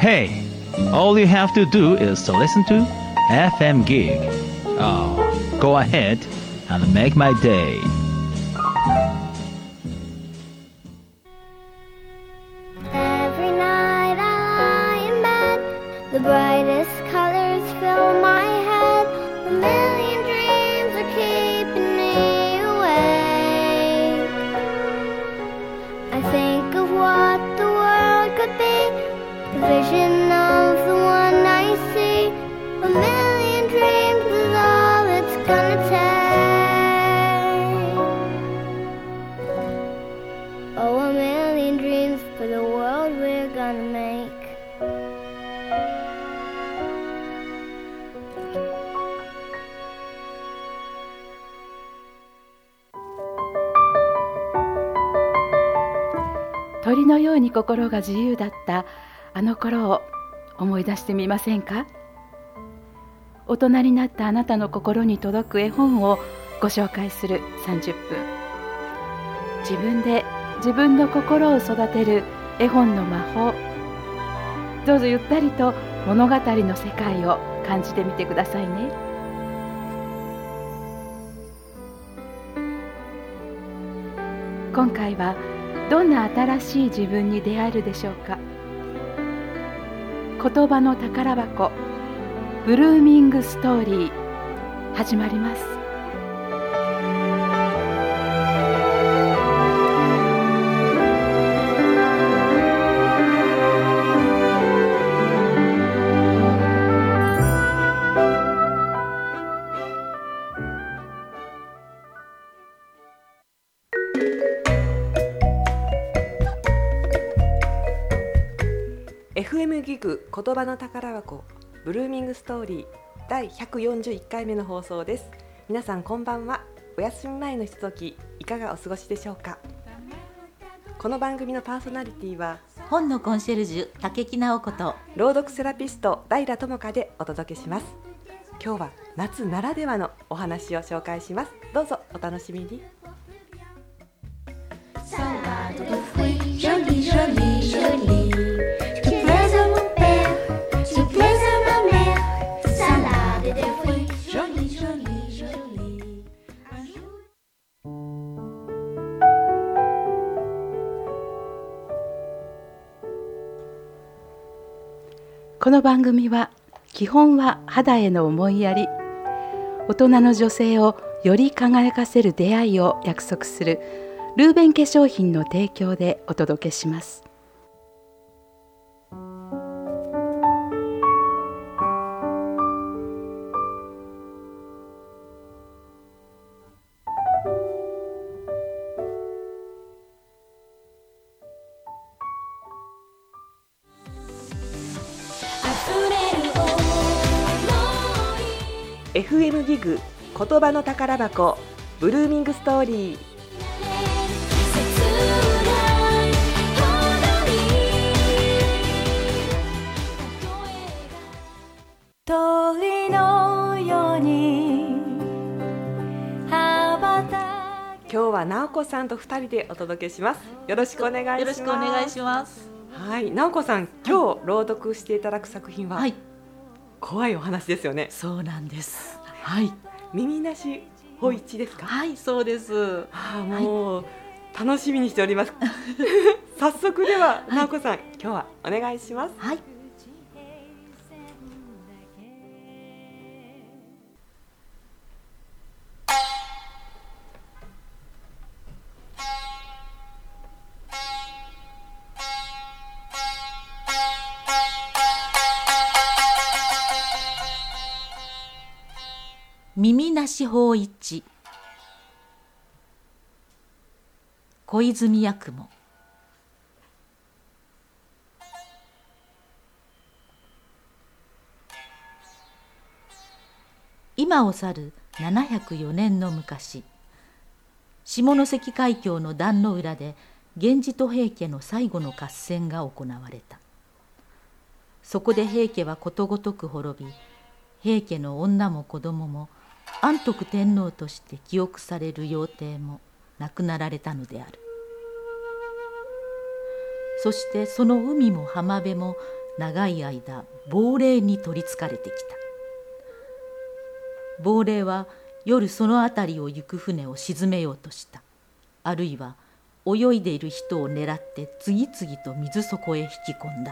Hey, all you have to do is to listen to FM Gig. Oh, go ahead and make my day. Every night I lie in bed, the brightest colors fill my head. A million dreams are keeping me awake. I think of what the world could be, the vision of the one I see. A million dreams is all it's gonna take. Oh, a million dreams for the world we're gonna make. 鳥のように心が自由だったあの頃を思い出してみませんか？大人になったあなたの心に届く絵本をご紹介する30分。自分で自分の心を育てる絵本の魔法。どうぞゆったりと物語の世界を感じてみてくださいね。今回はどんな新しい自分に出会えるでしょうか。言葉の宝箱、ブルーミングストーリー、始まります。 FM ギグ言葉の宝箱ブルーミングストーリー第141回目の放送です。皆さんこんばんは。お休み前のひとときいかがお過ごしでしょうか。この番組のパーソナリティは本のコンシェルジュ竹木直子と朗読セラピスト平智香でお届けします。今日は夏ならではのお話を紹介します。どうぞお楽しみに。 この番組は基本は肌への思いやり、大人の女性をより輝かせる出会いを約束するルーベン化粧品の提供でお届けします。 FM ギグ言葉の宝箱ブルーミングストーリー。 鳥のように羽ばた今日は直子さんと2人でお届けします。よろしくお願いします。 よろしくお願いします。 はい、直子さん、今日朗読していただく作品は、 はい、 怖いお話ですよね。 そうなんです。はい、 耳なし芳一ですか。 はい、そうです。 もう、楽しみにしております早速では、直子さん、今日はお願いします。 はい。耳なし芳一、小泉八雲。今を去る704年の昔、下関海峡の壇の浦で源氏と平家の最後の合戦が行われた。そこで平家はことごとく滅び、平家の女も子供も安徳天皇として記憶される妖帝も亡くなられたのである。そしてその海も浜辺も長い間亡霊に取りつかれてきた。亡霊は夜その辺りを行く船を沈めようとした。あるいは泳いでいる人を狙って次々と水底へ引き込んだ。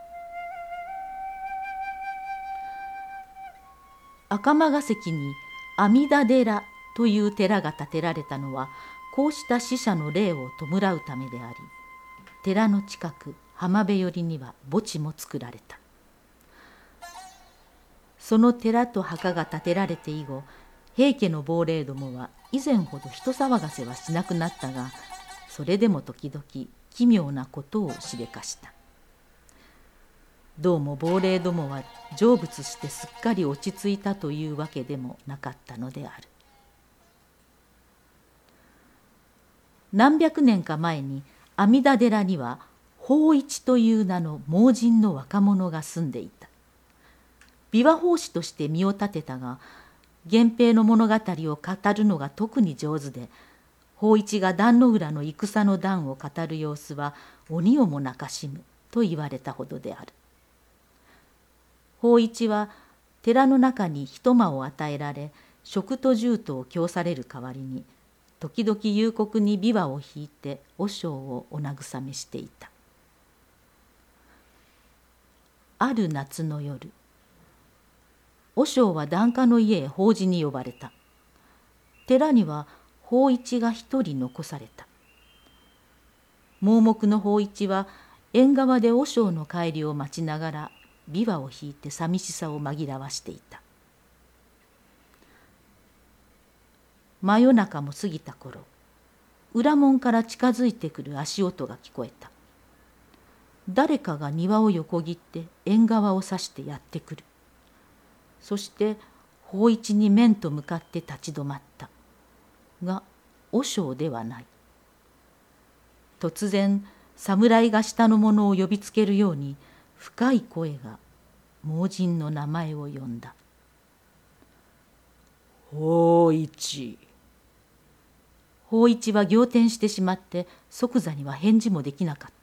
赤間ヶ関に阿弥陀寺という寺が建てられたのは、こうした死者の霊を弔うためであり、寺の近く浜辺寄りには墓地も作られた。その寺と墓が建てられて以後、平家の亡霊どもは以前ほど人騒がせはしなくなったが、それでも時々奇妙なことをしでかした。どうも亡霊どもは成仏してすっかり落ち着いたというわけでもなかったのである。何百年か前に阿弥陀寺には法一という名の盲人の若者が住んでいた。琵琶法師として身を立てたが、源平の物語を語るのが特に上手で、法一が壇の浦の戦の段を語る様子は鬼をも泣かしむと言われたほどである。法一は寺の中に一間を与えられ、食と住とを供される代わりに、時々幽谷に琵琶を弾いて和尚をお慰めしていた。ある夏の夜、和尚は檀家の家へ法事に呼ばれた。寺には法一が一人残された。盲目の法一は縁側で和尚の帰りを待ちながら琵琶を弾いて寂しさを紛らわしていた。真夜中も過ぎた頃、裏門から近づいてくる足音が聞こえた。誰かが庭を横切って縁側を指してやってくる。そして法一に面と向かって立ち止まった。が和尚ではない。突然侍が下の者を呼びつけるように深い声が盲人の名前を呼んだ。法一。法一は仰天してしまって即座には返事もできなかった。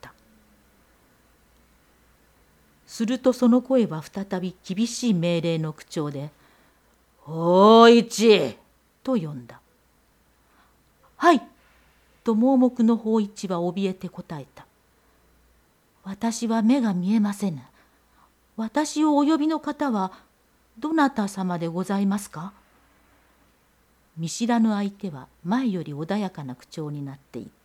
するとその声は再び厳しい命令の口調で「法一」と呼んだ。はいと盲目の法一は怯えて答えた。私は目が見えませぬ。私をお呼びの方はどなた様でございますか？見知らぬ相手は前より穏やかな口調になっていった。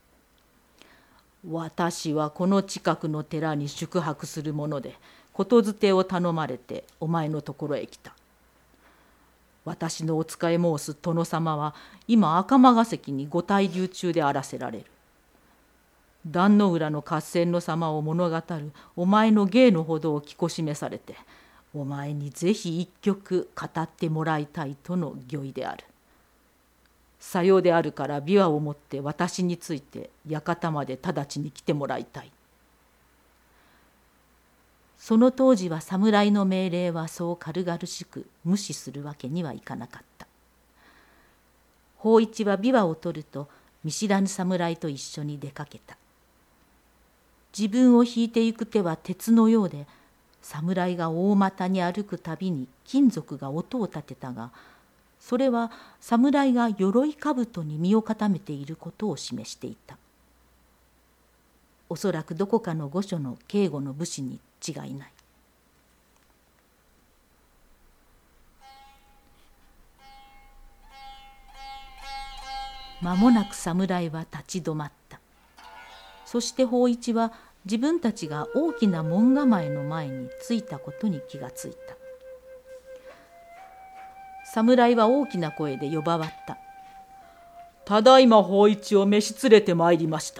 私はこの近くの寺に宿泊するもので、ことづてを頼まれてお前のところへ来た。私のお使い申す殿様は今赤間ヶ関にご滞留中であらせられる。壇の浦の合戦の様を物語るお前の芸のほどを聞こしめされて、お前にぜひ一曲語ってもらいたいとの御意である。さようであるから琵琶を持って私について館まで直ちに来てもらいたい。その当時は侍の命令はそう軽々しく無視するわけにはいかなかった。法一は琵琶を取ると見知らぬ侍と一緒に出かけた。自分を引いてゆく手は鉄のようで、侍が大股に歩くたびに金属が音を立てたが、それは侍が鎧兜に身を固めていることを示していた。おそらくどこかの御所の警護の武士に違いない。間もなく侍は立ち止まった。そして法一は自分たちが大きな門構えの前に着いたことに気がついた。侍は大きな声で呼ばわった。ただいま法一を召し連れてまいりました。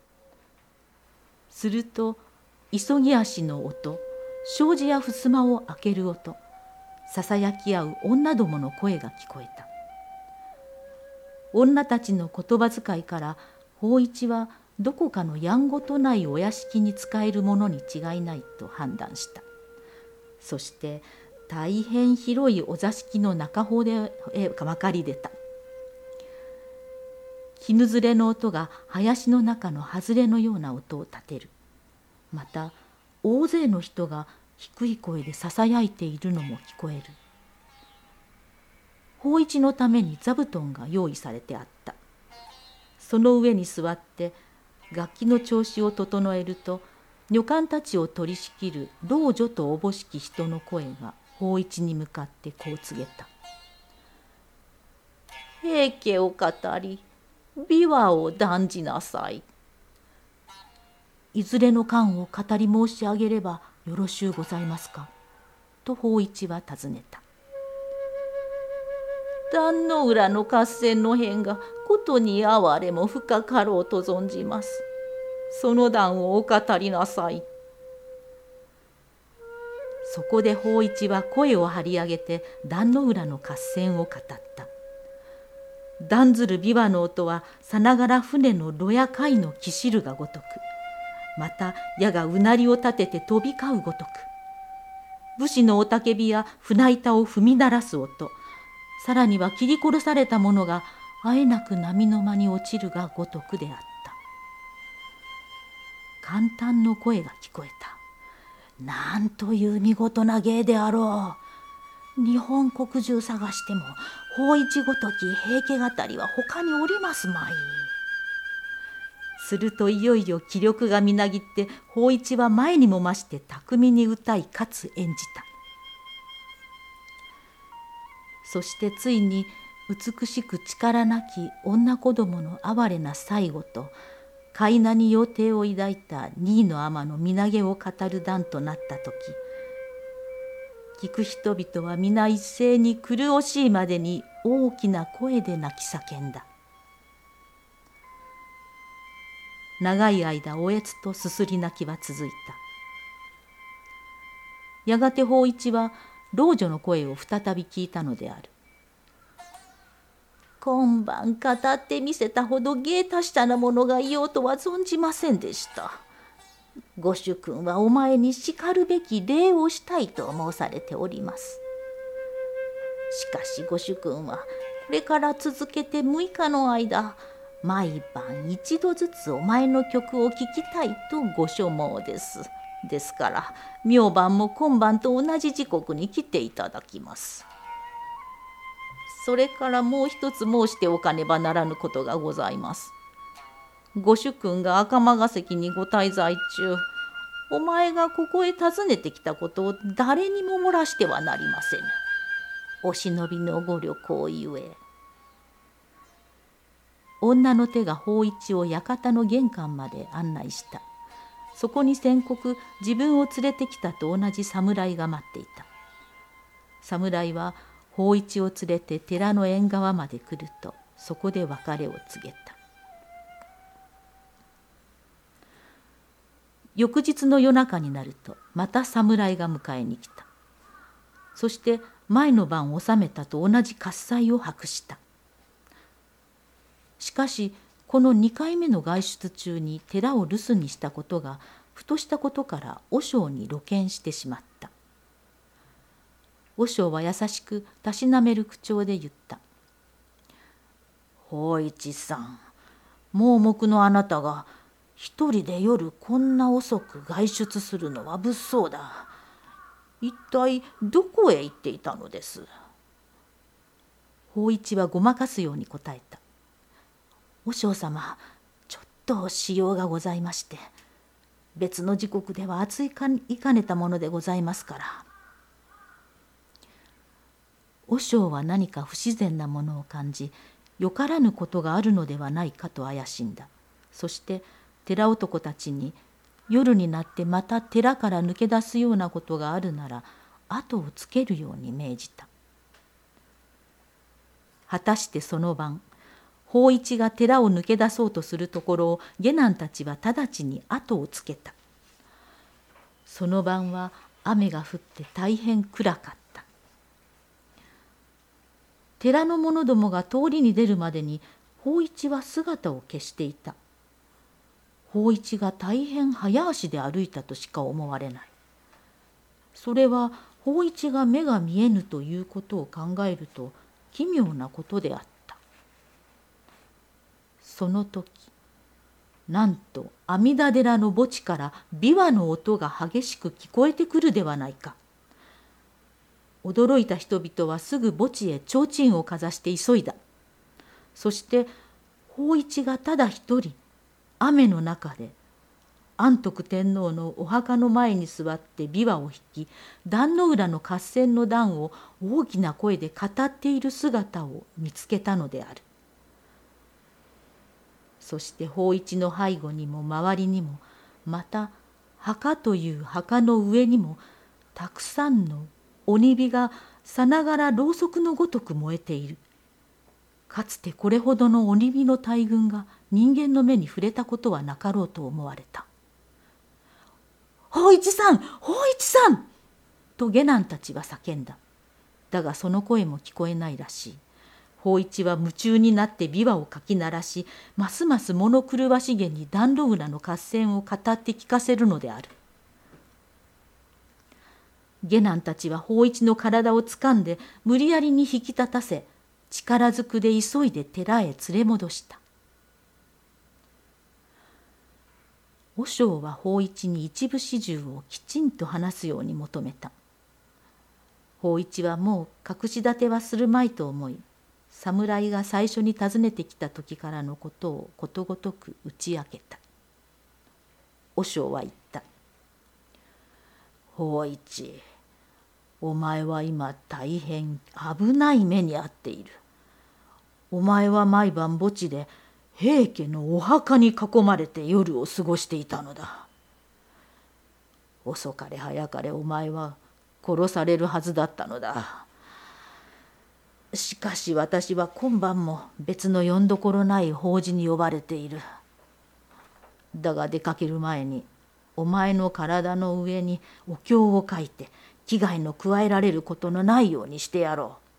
すると急ぎ足の音、障子や襖を開ける音、ささやき合う女どもの声が聞こえた。女たちの言葉遣いから法一はどこかのやんごとないお屋敷に仕えるものに違いないと判断した。そして大変広いお座敷の中ほどへ分かり出た。絹ずれの音が林の中の外れのような音を立てる。また大勢の人が低い声でささやいているのも聞こえる。芳一のために座布団が用意されてあった。その上に座って楽器の調子を整えると、女官たちを取り仕切る老女とおぼしき人の声が芳一に向かってこう告げた。平家を語り、琵琶を断じなさい。いずれの間を語り申し上げればよろしゅうございますか、と芳一は尋ねた。壇の浦の合戦の変がことに哀れも深かろうと存じます。その段をお語りなさい。そこで芳一は声を張り上げて壇の浦の合戦を語った。断ずる琵琶の音はさながら船の炉や貝のきしるがごとく、また矢がうなりを立てて飛び交うごとく、武士の雄たけびや船板を踏み鳴らす音、さらには切り殺された者があえなく波の間に落ちるがごとくであった。簡単の声が聞こえた。なんという見事な芸であろう。日本国中探しても芳一ごとき平家語りは他におりますまい。するといよいよ気力がみなぎって芳一は前にも増して巧みに歌いかつ演じた。そしてついに美しく力なき女子供の哀れな最後と海名に妖貞を抱いた新の尼の身投げを語る段となったとき、聞く人々は皆一斉に苦しいまでに大きな声で泣き叫んだ。長い間おえつとすすり泣きは続いた。やがて芳一は老女の声を再び聞いたのである。今晩語ってみせたほど芸達者なものがいようとは存じませんでした。ご主君はお前にしかるべき礼をしたいと申されております。しかしご主君はこれから続けて6日の間、毎晩一度ずつお前の曲を聴きたいとご所望です。ですから明晩も今晩と同じ時刻に来ていただきます。それからもう一つ申しておかねばならぬことがございます。ご主君が赤間ヶ関にご滞在中、お前がここへ訪ねてきたことを誰にも漏らしてはなりませぬ。お忍びのご旅行ゆえ。女の手が芳一を館の玄関まで案内した。そこに先刻自分を連れてきたと同じ侍が待っていた。侍は芳一を連れて寺の縁側まで来ると、そこで別れを告げた。翌日の夜中になるとまた侍が迎えに来た。そして前の晩収めたと同じ喝采を博した。しかしこの2回目の外出中に寺を留守にしたことがふとしたことから和尚に露見してしまった。和尚は優しくたしなめる口調で言った。芳一さん、盲目のあなたが一人で夜こんな遅く外出するのは物騒だ。一体どこへ行っていたのです。芳一はごまかすように答えた。和尚様、ちょっと私用がございまして、別の時刻では暑いかねたものでございますから。和尚は何か不自然なものを感じ、よからぬことがあるのではないかと怪しんだ。そして寺男たちに、夜になってまた寺から抜け出すようなことがあるなら後をつけるように命じた。果たしてその晩、芳一が寺を抜け出そうとするところを下男たちは直ちに後をつけた。その晩は雨が降って大変暗かった。寺の者どもが通りに出るまでに芳一は姿を消していた。芳一が大変早足で歩いたとしか思われない。それは芳一が目が見えぬということを考えると奇妙なことであった。その時、 なんと阿弥陀寺の墓地から琵琶の音が激しく聞こえてくるではないか。驚いた人々はすぐ墓地へ提灯をかざして急いだ。そして法一がただ一人雨の中で安徳天皇のお墓の前に座って琵琶を弾き、壇の浦の合戦の段を大きな声で語っている姿を見つけたのである。そして法一の背後にも周りにも、また墓という墓の上にもたくさんの鬼火がさながらろうそくのごとく燃えている。かつてこれほどの鬼火の大群が人間の目に触れたことはなかろうと思われた。法一さん、法一さんと下男たちは叫んだ。だがその声も聞こえないらしい。法一は夢中になって琵琶をかき鳴らし、ますます物狂わしげに壇の浦の合戦を語って聞かせるのである。下男たちは法一の体をつかんで無理やりに引き立たせ、力ずくで急いで寺へ連れ戻した。和尚は法一に一部始終をきちんと話すように求めた。法一はもう隠し立てはするまいと思い、侍が最初に訪ねてきた時からのことをことごとく打ち明けた。和尚は言った。法一、お前は今大変危ない目に遭っている。お前は毎晩墓地で平家のお墓に囲まれて夜を過ごしていたのだ。遅かれ早かれお前は殺されるはずだったのだ。しかし私は今晩も別のよんどころない法事に呼ばれている。だが出かける前にお前の体の上にお経を書いて危害の加えられることのないようにしてやろう。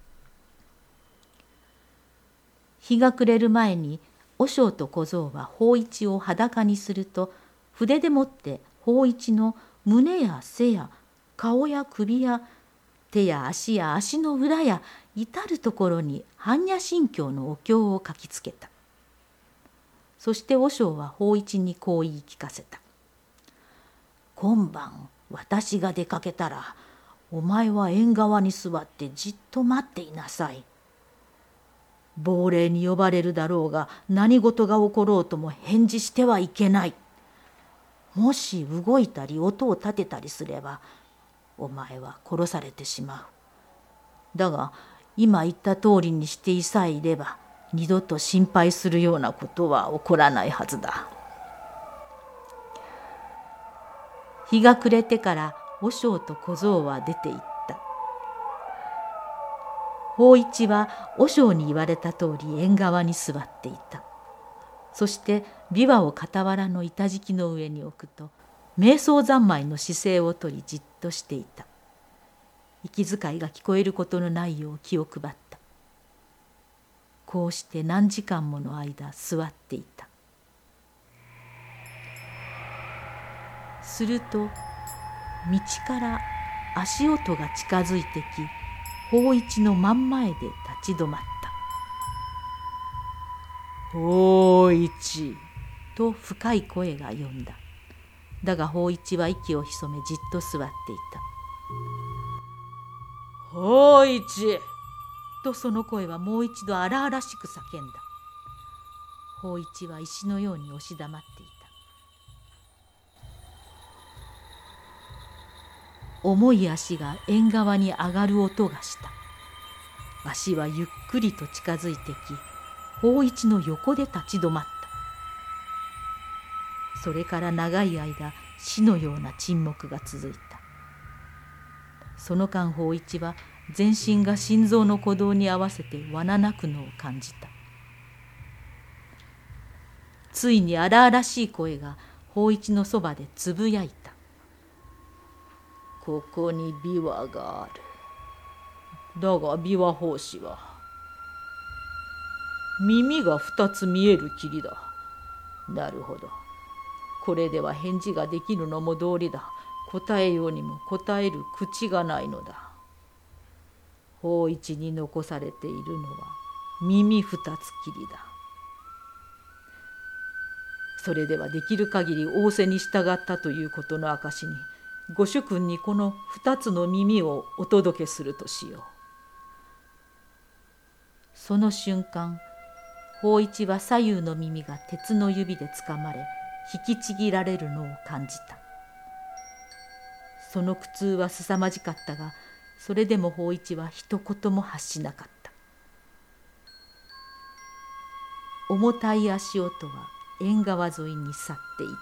日が暮れる前に和尚と小僧は法一を裸にすると、筆でもって法一の胸や背や顔や首や手や足や足の裏や至るところに般若心経のお経を書きつけた。そして和尚は法一にこう言い聞かせた。今晩私が出かけたら、お前は縁側に座ってじっと待っていなさい。亡霊に呼ばれるだろうが、何事が起ころうとも返事してはいけない。もし動いたり音を立てたりすれば、お前は殺されてしまう。だが今言った通りにしていさえいれば、二度と心配するようなことは起こらないはずだ。日が暮れてから和尚と小僧は出て行った。法一は和尚に言われた通り縁側に座っていた。そして琵琶を傍らの板敷きの上に置くと、瞑想三昧の姿勢をとりじっとしていた。息遣いが聞こえることのないよう気を配った。こうして何時間もの間座っていた。すると道から足音が近づいてき、法一の真ん前で立ち止まった。法一と深い声が呼んだ。だが法一は息を潜めじっと座っていた。法一とその声はもう一度荒々しく叫んだ。法一は石のように押し黙っていた。重い足が縁側に上がる音がした。足はゆっくりと近づいてき、法一の横で立ち止まった。それから長い間死のような沈黙が続いた。その間法一は全身が心臓の鼓動に合わせてわななくのを感じた。ついに荒々しい声が法一のそばでつぶやいた。ここに琵琶がある。だが琵琶法師は耳が2つ見えるきりだ。なるほど。これでは返事ができるのも道理だ。答えようにも答える口がないのだ。法一に残されているのは耳2つきりだ。 それではできる限り仰せに従ったということの証に、ご主君にこの2つの耳をお届けするとしよう。その瞬間、芳一は左右の耳が鉄の指でつかまれ、引きちぎられるのを感じた。その苦痛は凄まじかったが、それでも芳一は一言も発しなかった。重たい足音は縁側沿いに去っていった。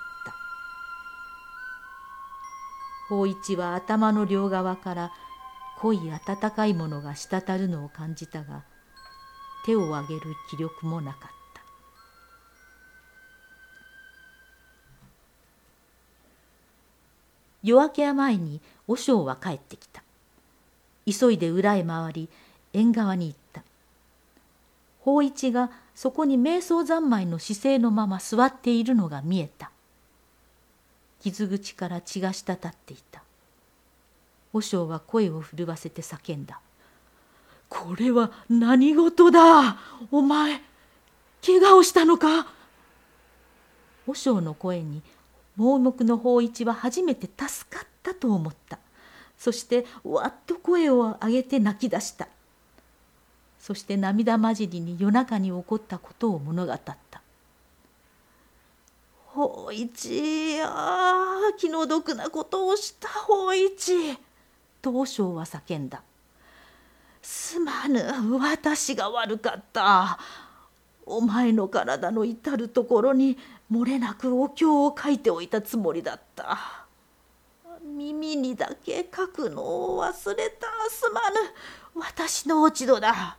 芳一は頭の両側から濃い温かいものが滴るのを感じたが、手を挙げる気力もなかった。夜明け前に和尚は帰ってきた。急いで裏へ回り、縁側に行った。芳一がそこに瞑想三昧の姿勢のまま座っているのが見えた。傷口から血が滴っていた。和尚は声を震わせて叫んだ。これは何事だ。お前、怪我をしたのか。和尚の声に盲目の芳一は初めて助かったと思った。そしてわっと声を上げて泣き出した。そして涙混じりに夜中に起こったことを物語った。芳一、気の毒なことをした芳一、と和尚は叫んだ。すまぬ、私が悪かった。お前の体の至るところに漏れなくお経を書いておいたつもりだった。耳にだけ書くのを忘れた。すまぬ、私の落ち度だ。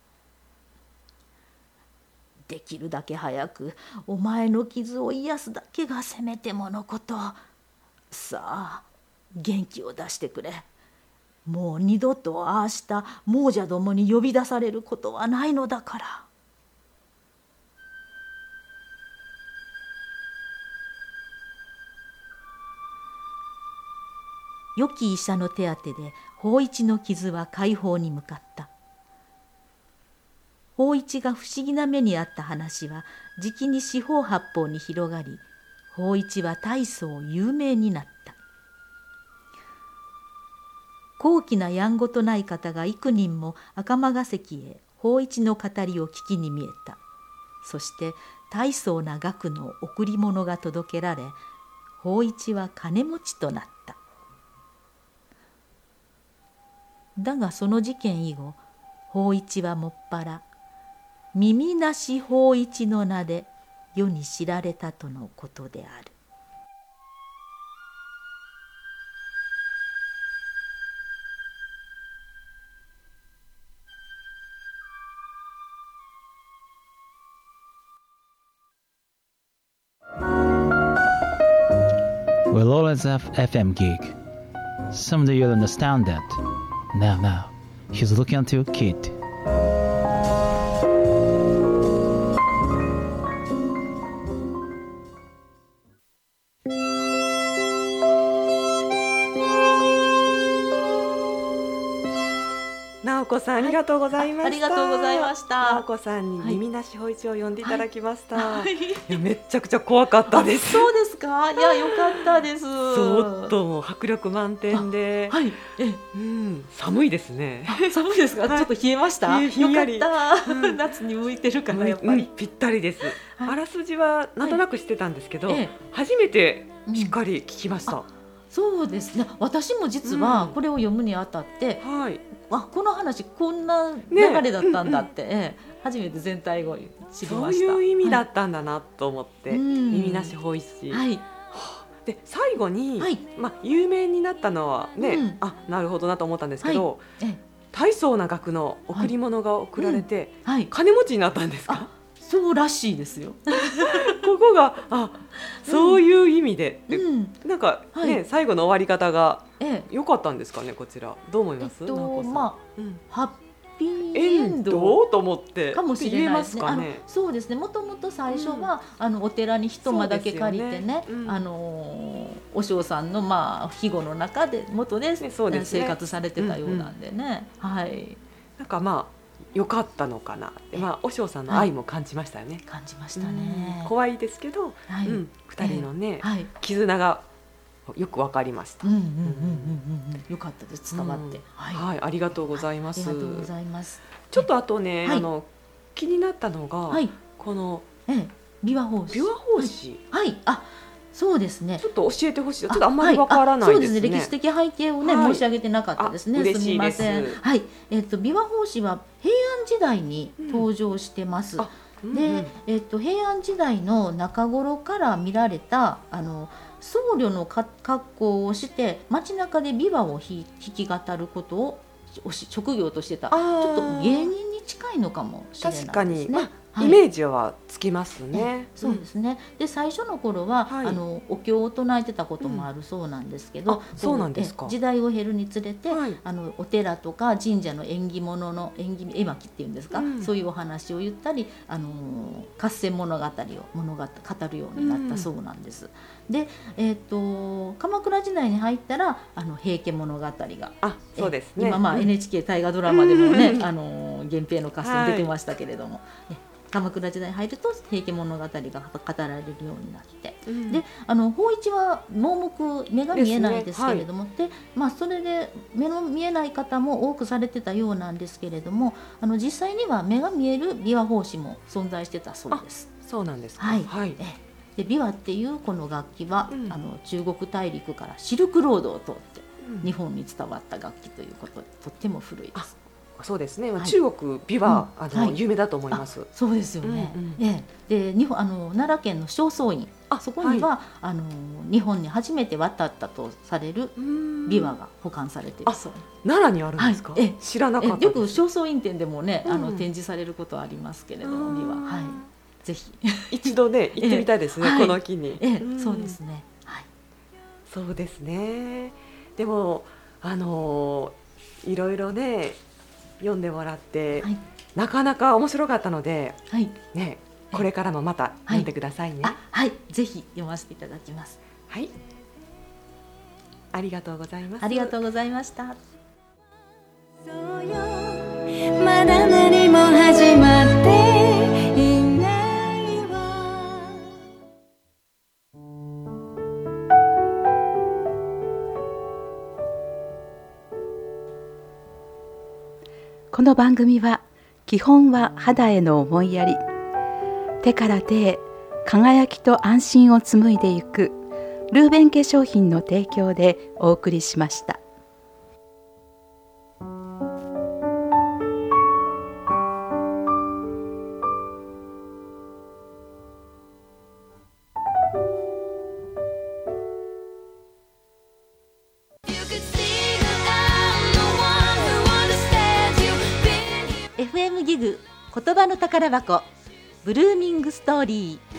できるだけ早くお前の傷を癒すだけがせめてものこと。さあ、元気を出してくれ。もう二度とああした亡者どもに呼び出されることはないのだから。良き医者の手当てで芳一の傷は快方に向かった。芳一が不思議な目にあった話はじきに四方八方に広がり、芳一は大層有名になった。高貴なやんごとない方が幾人も赤間ヶ関へ芳一の語りを聞きに見えた。そして大層な額の贈り物が届けられ、芳一は金持ちとなった。だがその事件以後、芳一はもっぱら耳なし芳一の名で世に知られたとのことである。 We'll always have FM gig. Someday you'll understand that. Now, he's looking at your kid. 直子さん、ありがとうございました。 ありがとうございました。 直子さんに耳なし芳一を呼んでいただきました。いや、めちゃくちゃ怖かったです。 そうですか。いや、よかったです。 相当もう迫力満点で、 はい、 寒いですね。 寒いですか。ちょっと冷えました。よかった。夏に向いてるからやっぱり、 ぴったりです。あらすじはなんとなく知ってたんですけど、初めてしっかり聞きました。 そうですね。私も実はこれを読むにあたって、この話こんな流れだったんだって、初めて全体を知りました。 そういう意味だったんだなと思って、耳なし芳一。で最後に、有名になったのはね、なるほどなと思ったんですけど、大層な額の贈り物が贈られて、金持ちになったんですか？ そうらしいですよ。 ここがそういう意味で、なんかね、最後の終わり方が良かったんですかね。こちらどう思います？ ハッピーエンドと思ってかもしれないですね。 そうですね。もともと最初はお寺に一間だけ借りてね、お嬢さんの庇護の中で元で生活されてたようなんでね。はい。 なんか良かったのかなって、お嬢さんの愛も感じましたよね。 感じましたね。 怖いですけど、2人のね、絆がよくわかりました。 よかったです、伝わって。 ありがとうございます。 ありがとうございます。 ちょっとあとね、気になったのが、この琵琶法師。そうですね。 ちょっと教えてほしい。ちょっとあんまりわからないですね。 そうですね。歴史的背景をね、申し上げてなかったですね。すみません。琵琶法師は平安時代に登場してます。で、平安時代の中頃から見られた僧侶の格好をして街中で琵琶を弾き語ることを職業としてた。ちょっと芸人に近いのかもしれないですね。確かに。 イメージはつきますね。 そうですね。で最初の頃は、お経を唱えてたこともあるそうなんですけど、 そうなんですか。 時代を経るにつれて、お寺とか神社の縁起物の絵巻っていうんですか、そういうお話を言ったり、合戦物語を語るようになったそうなんです。で、鎌倉時代に入ったら平家物語が、 そうですね。 今NHK 大河ドラマでもね、源平の合戦出てましたけれども。鎌倉時代に入ると平家物語が語られるようになって、で法一は盲目目が見えないですけれども、でそれで目の見えない方も多くされてたようなんですけれども、実際には目が見える琵琶法師も存在してたそうです。 そうなんですか。 で琵琶っていうこの楽器は、中国大陸からシルクロードを通って日本に伝わった楽器ということでとっても古いです。 そうですね。中国琵琶有名だと思います。 そうですよね。で奈良県の正倉院、そこには日本に初めて渡ったとされる琵琶が保管されているそう。 奈良にあるんですか。知らなかった。 よく正倉院展でもね展示されることはありますけれども、琵琶ぜひ一度ね行ってみたいですね。この機に。 そうですね。 そうですね。でもいろいろね読んでもらって、なかなか面白かったので、これからもまた読んでくださいね。 ぜひ読ませていただきます。 ありがとうございます。 ありがとうございました。 まだ何も始まっていないわ。 この番組は基本は肌への思いやり、手から手へ輝きと安心を紡いでいくルーベン化粧品の提供でお送りしました。 FM ギグ言葉の宝箱ブルーミングストーリー。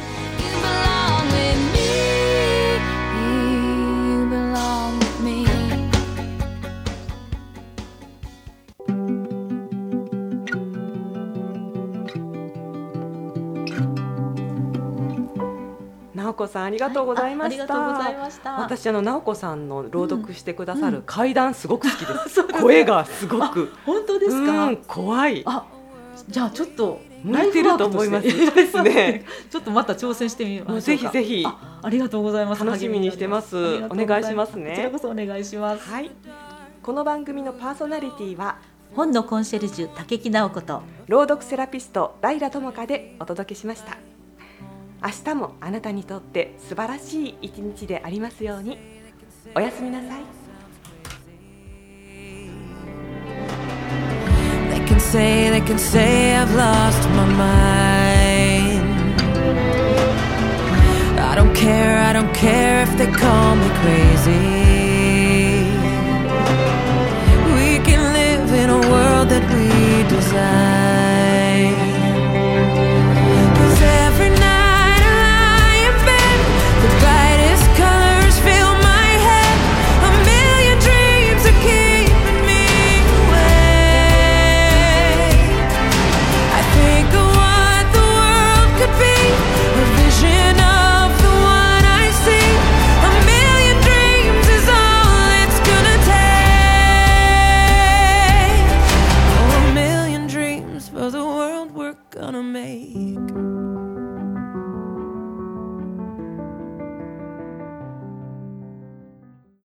直子さんありがとうございました。 ありがとうございました。 私直子さんの朗読してくださる怪談すごく好きです。声がすごく。 本当ですか。 怖い。 じゃあちょっと向いてると思いますですね。 ちょっとまた挑戦してみましょうか。 ぜひぜひ。 ありがとうございます。 楽しみにしてます。お願いしますね。 こちらこそお願いします。 この番組のパーソナリティは本のコンシェルジュ武木直子と朗読セラピストライラ智香でお届けしました。明日もあなたにとって素晴らしい一日でありますように。おやすみなさい。 They can say I've lost my mind. I don't care if they call me crazy. We can live in a world that we desire.